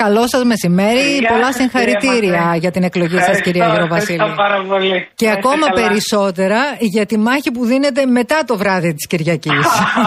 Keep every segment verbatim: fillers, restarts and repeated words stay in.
Καλό σας μεσημέρι. Γεια πολλά συγχαρητήρια για την εκλογή σας, κυρία Γεροβασίλη. Πάρα πολύ. Και Έχει ακόμα καλά. Περισσότερα για τη μάχη που δίνετε μετά το βράδυ της Κυριακής.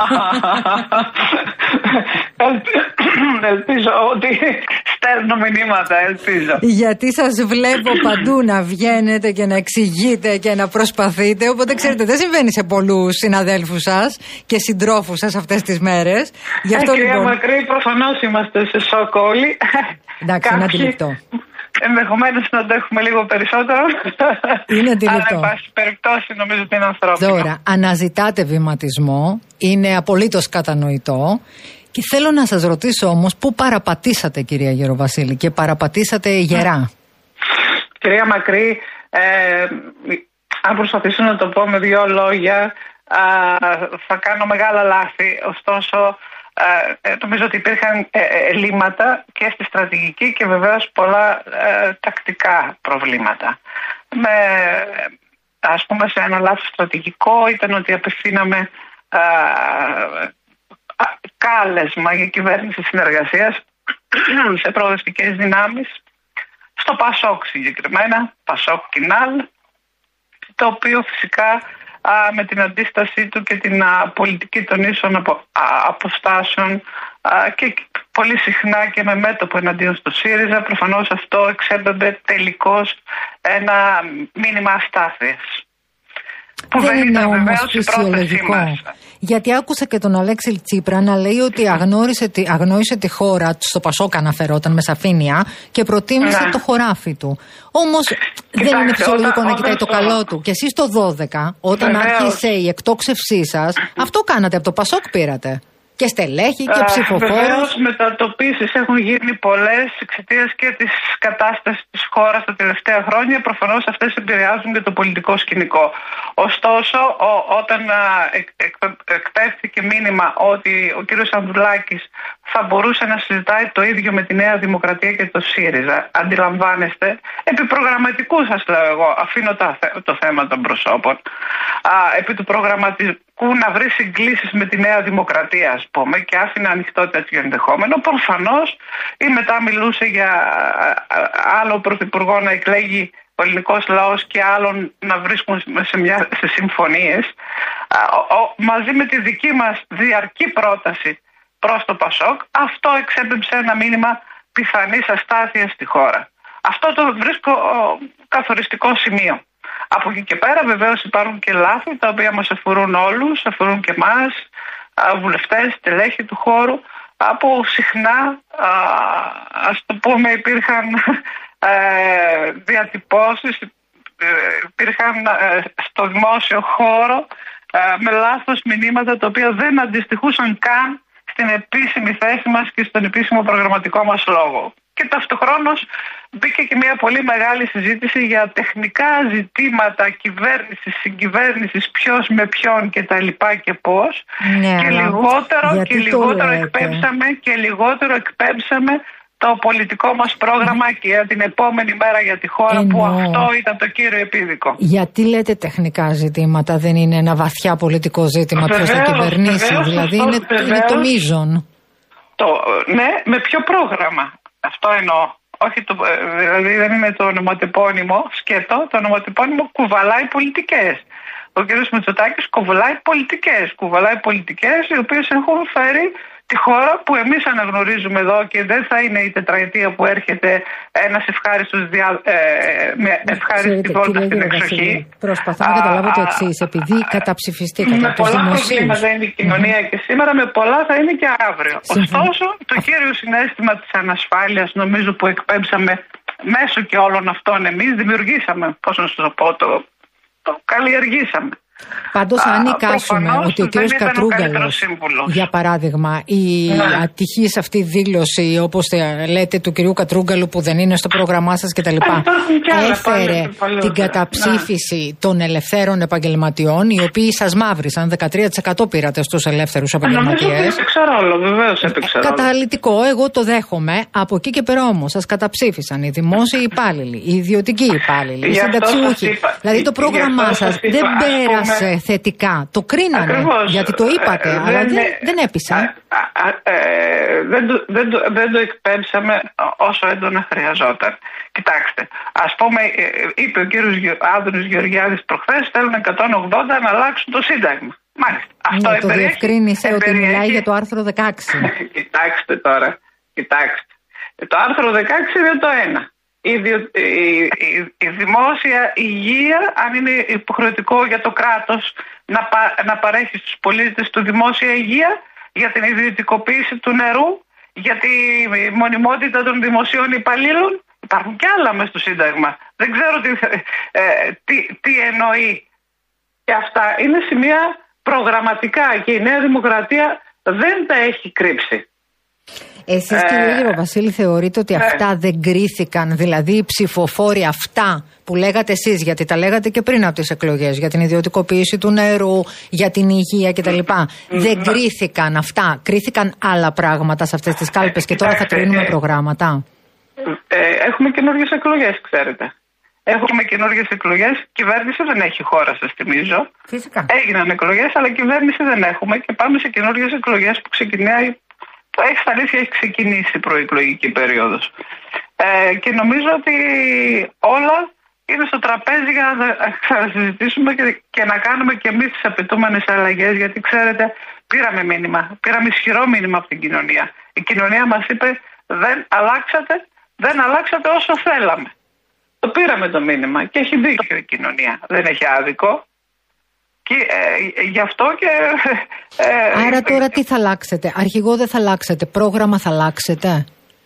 Ελπίζω ότι στέλνω μηνύματα, ελπίζω. Γιατί σας βλέπω παντού να βγαίνετε και να εξηγείτε και να προσπαθείτε. Οπότε ξέρετε, δεν συμβαίνει σε πολλούς συναδέλφους σας και συντρόφους σας αυτές τις μέρες. Γι' αυτό, ε, κυρία λοιπόν... Μακρύ, προφανώς είμαστε σε σοκ όλοι. Εντάξει, είναι αντιληπτό. Ενδεχομένως να το έχουμε λίγο περισσότερο. Είναι αντιληπτό. Αλλά, εν πάση περιπτώσει, νομίζω ότι είναι ανθρώπινο. Τώρα, αναζητάτε βηματισμό. Είναι απολύτως κατανοητό. Και θέλω να σας ρωτήσω όμως, πού παραπατήσατε, κυρία Γεροβασίλη, και παραπατήσατε γερά. Κυρία Μακρύ, ε, αν προσπαθήσω να το πω με δύο λόγια, α, θα κάνω μεγάλα λάθη. Ωστόσο, ε, νομίζω ότι υπήρχαν ε, ελλείμματα και στη στρατηγική και βεβαίως πολλά ε, τακτικά προβλήματα. Με, ας πούμε, σε ένα λάθος στρατηγικό ήταν ότι απευθύναμε ε, κάλεσμα για κυβέρνηση συνεργασίας σε προοδευτικές δυνάμεις, στο Πασόκ συγκεκριμένα, Πασόκ Κινάλ, το οποίο φυσικά α, με την αντίστασή του και την α, πολιτική των ίσων απο, α, αποστάσεων α, και πολύ συχνά και με μέτωπο εναντίον στο ΣΥΡΙΖΑ, προφανώς αυτό εξέπεμπε τελικώς ένα μήνυμα αστάθειας. Που δεν είναι όμως φυσιολογικό. Γιατί άκουσα και τον Αλέξη Τσίπρα να λέει ότι αγνώρισε, αγνώρισε τη χώρα, στο Πασόκ αναφερόταν με σαφήνεια, και προτίμησε ναι. το χωράφι του. Όμως δεν είναι φυσιολογικό να κοιτάει το καλό του. Και εσείς το δώδεκα, όταν Βεβαίως. άρχισε η εκτόξευσή σας, αυτό κάνατε, από το Πασόκ πήρατε. Και στελέχη και ψηφοφόρους. Βεβαίως, μετατοπίσεις έχουν γίνει πολλές εξαιτίας και της κατάστασης της χώρας τα τελευταία χρόνια. Προφανώς αυτές επηρεάζουν και το πολιτικό σκηνικό. Ωστόσο, ο, όταν α, εκ, εκ, εκπέφθηκε μήνυμα ότι ο κύριος Ανδρουλάκης θα μπορούσε να συζητάει το ίδιο με τη Νέα Δημοκρατία και το ΣΥΡΙΖΑ, αντιλαμβάνεστε, επί προγραμματικού σας λέω εγώ, αφήνω τα, το θέμα των προσώπων, α, επί του προγραμματικού να βρει συγκλήσεις με τη Νέα Δημοκρατία, ας πούμε, και άφηνε ανοιχτό τέτοιο ενδεχόμενο, προφανώς, ή μετά μιλούσε για άλλο πρωθυπουργό να εκλέγει ο ελληνικός λαός και άλλων να βρίσκουν σε, μια, σε συμφωνίες, α, ο, μαζί με τη δική μας διαρκή πρόταση προς το Πασόκ, αυτό εξέπεμψε ένα μήνυμα πιθανής αστάθειας στη χώρα. Αυτό το βρίσκω ο, καθοριστικό σημείο. Από εκεί και πέρα βεβαίως υπάρχουν και λάθη τα οποία μας αφορούν όλους, αφορούν και εμάς, βουλευτές, τελέχη του χώρου, από συχνά, α, ας το πούμε, υπήρχαν ε, διατυπώσεις, ε, υπήρχαν ε, στο δημόσιο χώρο ε, με λάθος μηνύματα τα οποία δεν αντιστοιχούσαν καν στην επίσημη θέση μας και στον επίσημο προγραμματικό μας λόγο. Και ταυτοχρόνως μπήκε και μια πολύ μεγάλη συζήτηση για τεχνικά ζητήματα κυβέρνησης, συγκυβέρνησης, ποιος με ποιον και τα λοιπά και πώς. Ναι, και λιγότερο, και λιγότερο εκπέμψαμε και λιγότερο εκπέμψαμε το πολιτικό μας πρόγραμμα και για την επόμενη μέρα για τη χώρα. Εννοώ. Που αυτό ήταν το κύριο επίδικο. Γιατί λέτε τεχνικά ζητήματα, δεν είναι ένα βαθιά πολιτικό ζήτημα προς θα κυβερνήσει, δηλαδή είναι, είναι το μείζον. Το, ναι, με ποιο πρόγραμμα. Αυτό εννοώ. Όχι το, δηλαδή δεν είναι το ονοματεπώνυμο σκέτο, το ονοματεπώνυμο κουβαλάει πολιτικές. Ο κ. Μητσοτάκης κουβαλάει πολιτικές, κουβαλάει πολιτικές οι οποίες έχουν φέρει τη χώρα που εμείς αναγνωρίζουμε εδώ και δεν θα είναι η τετραετία που έρχεται ένας ευχάριστος δια, ε, με ευχάριστη βόλτα στην εξοχή. Προσπαθώ να καταλάβω το εξής, επειδή καταψηφιστήκατε με πολλά προβλήματα είναι η κοινωνία mm-hmm. και σήμερα, με πολλά θα είναι και αύριο. Συμφωνώ. Ωστόσο, το κύριο συναίσθημα της ανασφάλειας νομίζω που εκπέμψαμε μέσω και όλων αυτών εμείς δημιουργήσαμε, πώς να σας το πω, το, το καλλιεργήσαμε. Πάντως αν εικάσουμε ότι ο κύριος Κατρούγκαλος, για παράδειγμα, η ναι. ατυχής αυτή δήλωση, όπως λέτε, του κυρίου Κατρούγκαλου που δεν είναι στο πρόγραμμά σας κτλ. Έφερε την καταψήφιση ναι. των ελευθέρων επαγγελματιών, οι οποίοι σας μαύρισαν, δεκατρία τοις εκατό πήρατε στους ελεύθερους επαγγελματίες. Έπαιξε ρόλο, βεβαίως έπαιξε ρόλο. Καταλυτικό, εγώ το δέχομαι. Από εκεί και πέρα όμως σας καταψήφισαν οι δημόσιοι υπάλληλοι, οι ιδιωτικοί υπάλληλοι, οι συνταξιούχοι. Δηλαδή το πρόγραμμά σας δεν πέρασε πούμε... θετικά. Το κρίνανε, ακριβώς, γιατί το είπατε, ε, αλλά δεν, δεν, δεν έπεισα. Α, α, ε, δεν, το, δεν, το, δεν το εκπέμψαμε όσο έντονα χρειαζόταν. Κοιτάξτε, ας πούμε, είπε ο κύριος Άδωνης Γεωργιάδης προχθές, θέλουν εκατόν ογδόντα να αλλάξουν το Σύνταγμα. Μάλιστα. Αυτό ναι, το διευκρίνησε ότι μιλάει για το άρθρο δεκαέξι. Κοιτάξτε τώρα, κοιτάξτε. Το άρθρο δεκαέξι είναι το ένα. Η, η, η, η δημόσια υγεία, αν είναι υποχρεωτικό για το κράτος να, πα, να παρέχει στους πολίτες του δημόσια υγεία, για την ιδιωτικοποίηση του νερού, για τη μονιμότητα των δημοσίων υπαλλήλων. Υπάρχουν και άλλα μες στο Σύνταγμα. Δεν ξέρω τι, ε, τι, τι εννοεί. Και αυτά είναι σημεία προγραμματικά και η Νέα Δημοκρατία δεν τα έχει κρύψει. Εσείς ε, κύριε Γεροβασίλη θεωρείτε ότι ε, αυτά δεν κρίθηκαν, δηλαδή οι ψηφοφόροι αυτά που λέγατε εσείς, γιατί τα λέγατε και πριν από τις εκλογές, για την ιδιωτικοποίηση του νερού, για την υγεία κτλ. Mm-hmm. Δεν κρίθηκαν αυτά, κρίθηκαν άλλα πράγματα σε αυτές τις κάλπες και τώρα θα κρίνουμε προγράμματα. Ε, έχουμε καινούργιες εκλογές, ξέρετε. Έχουμε καινούργιες εκλογές. Κυβέρνηση δεν έχει χώρα, σας θυμίζω. Φυσικά. Έγιναν εκλογές, αλλά κυβέρνηση δεν έχουμε και πάμε σε καινούργιες εκλογές που ξεκινάει. Έχει στα αλήθεια, έχει ξεκινήσει η προεκλογική περίοδος. Ε, και νομίζω ότι όλα είναι στο τραπέζι για να ξανασυζητήσουμε και, και να κάνουμε και εμείς τις απαιτούμενες αλλαγές. Γιατί ξέρετε, πήραμε μήνυμα, πήραμε ισχυρό μήνυμα από την κοινωνία. Η κοινωνία μας είπε, δεν αλλάξατε, δεν αλλάξατε όσο θέλαμε. Το πήραμε το μήνυμα και έχει δίκιο η κοινωνία. Δεν έχει άδικο. Και ε, γι' αυτό και... Ε, Άρα τώρα τι θα αλλάξετε? Αρχηγό δεν θα αλλάξετε, πρόγραμμα θα αλλάξετε?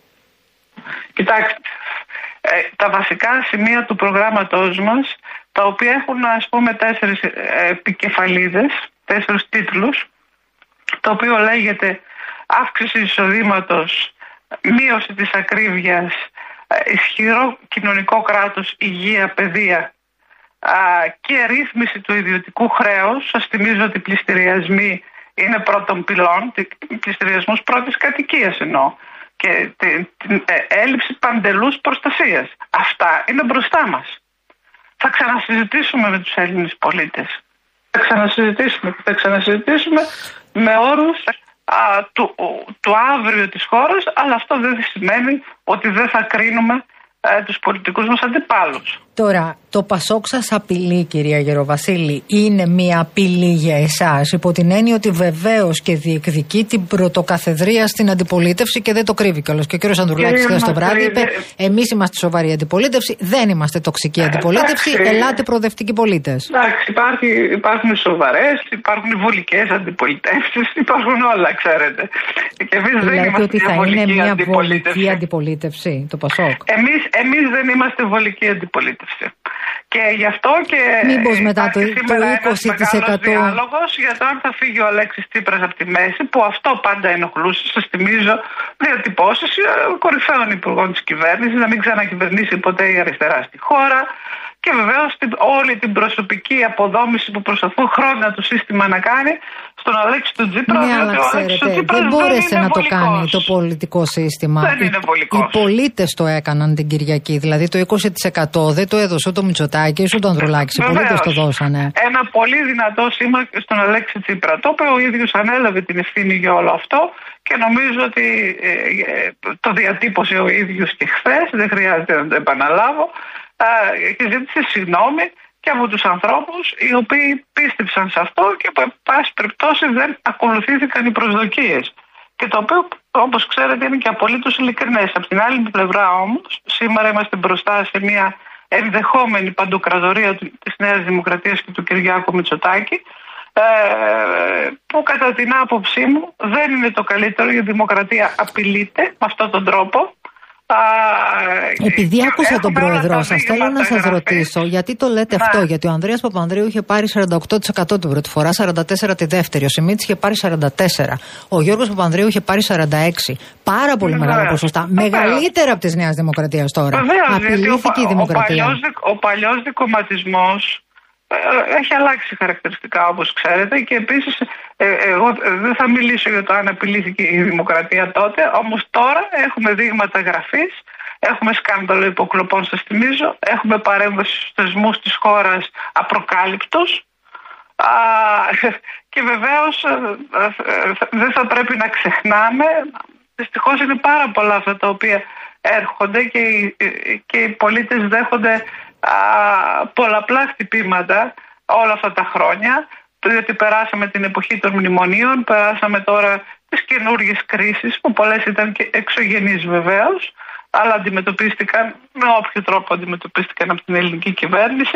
Κοιτάξτε, ε, τα βασικά σημεία του προγράμματός μας, τα οποία έχουν ας πούμε τέσσερις επικεφαλίδες, τέσσερις τίτλους, το οποίο λέγεται αύξηση εισοδήματος, μείωση της ακρίβειας, ισχυρό κοινωνικό κράτος, υγεία, παιδεία, και ρύθμιση του ιδιωτικού χρέους. Σας θυμίζω ότι οι πληστηριασμοί είναι πρώτων πυλών, πληστηριασμούς πρώτης κατοικίας εννοώ, και την, την ε, έλλειψη παντελούς προστασίας. Αυτά είναι μπροστά μας. Θα ξανασυζητήσουμε με τους Έλληνες πολίτες. Θα ξανασυζητήσουμε και θα ξανασυζητήσουμε με όρους α, του, του αύριο της χώρας, αλλά αυτό δεν σημαίνει ότι δεν θα κρίνουμε ε, τους πολιτικούς μας αντιπάλους. Τώρα, το Πασόκ σας απειλεί, κυρία Γεροβασίλη, είναι μια απειλή για εσάς, υπό την έννοια ότι βεβαίως και διεκδικεί την πρωτοκαθεδρία στην αντιπολίτευση και δεν το κρύβει κιόλας. Και ο κύριος Ανδρουλάκης χθες το βράδυ είπε: εμείς είμαστε σοβαρή αντιπολίτευση, δεν είμαστε τοξική αντιπολίτευση, ελάτε προοδευτικοί πολίτες. Εντάξει, υπάρχει, υπάρχουν σοβαρές, υπάρχουν βολικές αντιπολιτεύσεις, υπάρχουν όλα, ξέρετε. Και εμείς δεν είμαστε ότι θα είναι μια βολική αντιπολίτευση, το Πασόκ. Εμείς, εμείς δεν είμαστε βολική αντιπολίτευση. Και γι' αυτό και μήπως μετά το, το είκοσι τοις εκατό διάλογος για το αν θα φύγει ο Αλέξης Τσίπρας από τη μέση, που αυτό πάντα ενοχλούσε. Σας θυμίζω διατυπώσεις κορυφαίων υπουργών της κυβέρνησης να μην ξανακυβερνήσει ποτέ η αριστερά στη χώρα. Και βεβαίως όλη την προσωπική αποδόμηση που προσπαθούν χρόνια το σύστημα να κάνει στον Αλέξη του Τσίπρα. Ναι, αλλά ξέρετε, δεν μπόρεσε να το κάνει το πολιτικό σύστημα. Δεν είναι βολικός. Οι πολίτες το έκαναν την Κυριακή. Δηλαδή το είκοσι τοις εκατό δεν το έδωσε ούτε ο Μητσοτάκης ούτε ο Ανδρουλάκης. Οι πολίτες το δώσανε. Ένα πολύ δυνατό σήμα στον Αλέξη Τσίπρα. Το είπε ο ίδιος, ανέλαβε την ευθύνη για όλο αυτό και νομίζω ότι ε, ε, το διατύπωσε ο ίδιος και χθες. Δεν χρειάζεται να το επαναλάβω. Και ζήτησε συγγνώμη και από τους ανθρώπους οι οποίοι πίστεψαν σε αυτό και από πάση περιπτώσει δεν ακολουθήθηκαν οι προσδοκίες. Και το οποίο, όπως ξέρετε, είναι και απολύτως ειλικρινές. Από την άλλη πλευρά όμως, σήμερα είμαστε μπροστά σε μια ενδεχόμενη παντοκρατορία της Νέας Δημοκρατίας και του Κυριάκου Μητσοτάκη, που κατά την άποψή μου δεν είναι το καλύτερο. Η δημοκρατία απειλείται με αυτόν τον τρόπο. Επειδή άκουσα τον πρόεδρό σας, θέλω να σας ρωτήσω γιατί το λέτε ναι. αυτό. Γιατί ο Ανδρέας Παπανδρέου είχε πάρει σαράντα οκτώ τοις εκατό την πρώτη φορά, σαράντα τέσσερα τοις εκατό τη δεύτερη. Ο Σιμίτης είχε πάρει σαράντα τέσσερα τοις εκατό. Ο Γιώργος Παπανδρέου είχε πάρει σαράντα έξι τοις εκατό. Πάρα πολύ Βεβαίως. μεγάλα ποσοστά. Βεβαίως. Μεγαλύτερα από της Νέας Δημοκρατίας τώρα. Βεβαίως, απειλήθηκε ο, η δημοκρατία. Ο παλιός δικομματισμός έχει αλλάξει χαρακτηριστικά, όπως ξέρετε, και επίσης ε, εγώ δεν θα μιλήσω για το αν απειλήθηκε η δημοκρατία τότε, όμως τώρα έχουμε δείγματα γραφής, έχουμε σκάνδαλο υποκλοπών, σας θυμίζω, έχουμε παρέμβαση στους θεσμούς της χώρας απροκάλυπτος, Α, και βεβαίως δεν θα πρέπει να ξεχνάμε, δυστυχώς είναι πάρα πολλά αυτά τα οποία έρχονται και οι, και οι πολίτες δέχονται α, πολλαπλά χτυπήματα όλα αυτά τα χρόνια, διότι περάσαμε την εποχή των μνημονίων, περάσαμε τώρα τις καινούργιες κρίσεις που πολλές ήταν και εξωγενείς βεβαίως, αλλά αντιμετωπίστηκαν με όποιο τρόπο αντιμετωπίστηκαν από την ελληνική κυβέρνηση.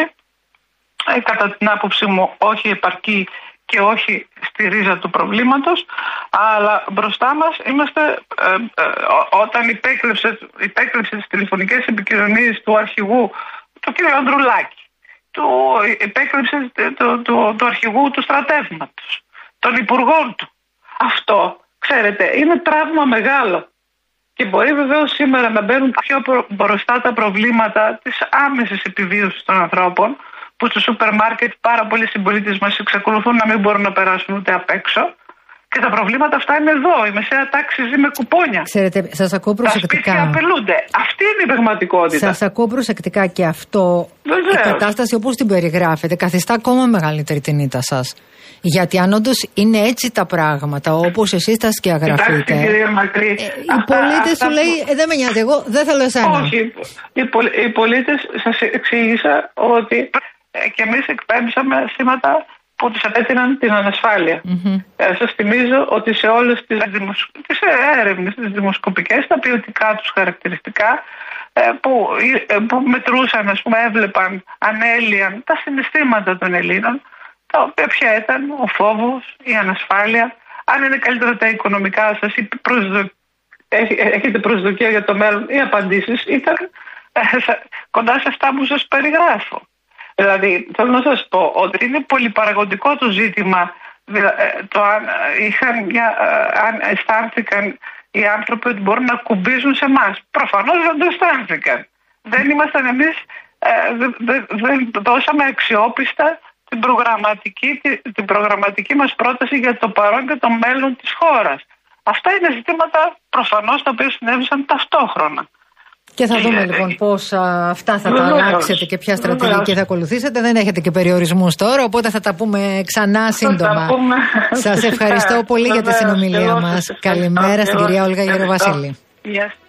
Ε, κατά την άποψή μου όχι επαρκή και όχι στη ρίζα του προβλήματος, αλλά μπροστά μας είμαστε ε, ε, όταν υπέκλεψε, υπέκλεψε τις τηλεφωνικές επικοινωνίες του αρχηγού, του κ. Ανδρουλάκη, του, υπέκλεψε του, του, του αρχηγού του στρατεύματος, των υπουργών του. Αυτό, ξέρετε, είναι τραύμα μεγάλο. Και μπορεί βεβαίως σήμερα να μπαίνουν πιο μπροστά τα προβλήματα της άμεσης επιβίωσης των ανθρώπων, που στο σούπερ μάρκετ πάρα πολλοί συμπολίτες μας εξακολουθούν να μην μπορούν να περάσουν ούτε απ' έξω. Και τα προβλήματα αυτά είναι εδώ. Η μεσαία τάξη ζει με κουπόνια. Ξέρετε, σας ακούω προσεκτικά. Τα σπίτια απελούνται. Αυτή είναι η πραγματικότητα. Σας ακούω προσεκτικά και αυτό, βεβαίως, η κατάσταση όπως την περιγράφετε, καθιστά ακόμα μεγαλύτερη την ήττα σας. Γιατί αν όντως είναι έτσι τα πράγματα, όπως εσείς τα σκιαγραφείτε, ε, οι πολίτες σου λέει, ε, δεν με νοιάζει, εγώ δεν θέλω εσένα. Όχι, οι, πολ, οι πολίτες, σας εξήγησα ότι ε, και εμείς εκπέμψαμε σήματα που τους απέτειναν την ανασφάλεια. Mm-hmm. Ε, σας θυμίζω ότι σε όλες τις, δημοσ... τις έρευνες, τις δημοσκοπικές, τα ποιοτικά τους χαρακτηριστικά, ε, που, ε, που μετρούσαν, ας πούμε, έβλεπαν, ανέλυαν τα συναισθήματα των Ελλήνων, τα οποία ποια ήταν ο φόβος, η ανασφάλεια, αν είναι καλύτερα τα οικονομικά σας ή προσδο... έχετε προσδοκία για το μέλλον, οι απαντήσεις ήταν ε, κοντά σε αυτά που σας περιγράφω. Δηλαδή, θέλω να σας πω ότι είναι πολυπαραγωγικό το ζήτημα, το αν, είχαν μια, αν αισθάνθηκαν οι άνθρωποι ότι μπορούν να κουμπίζουν σε εμάς. Προφανώς δεν το αισθάνθηκαν. Δεν ήμασταν εμείς, δεν δε, δε δώσαμε αξιόπιστα την προγραμματική, την προγραμματική μας πρόταση για το παρόν και το μέλλον της χώρας. Αυτά είναι ζητήματα προφανώς τα οποία συνέβησαν ταυτόχρονα. Και θα δούμε λοιπόν πώς α, αυτά θα τα αλλάξετε και ποια στρατηγική θα ακολουθήσετε. Δεν έχετε και περιορισμούς τώρα, οπότε θα τα πούμε ξανά σύντομα. Σας ευχαριστώ πολύ για τη συνομιλία μας. Καλημέρα στην κυρία Όλγα Γεροβασίλη.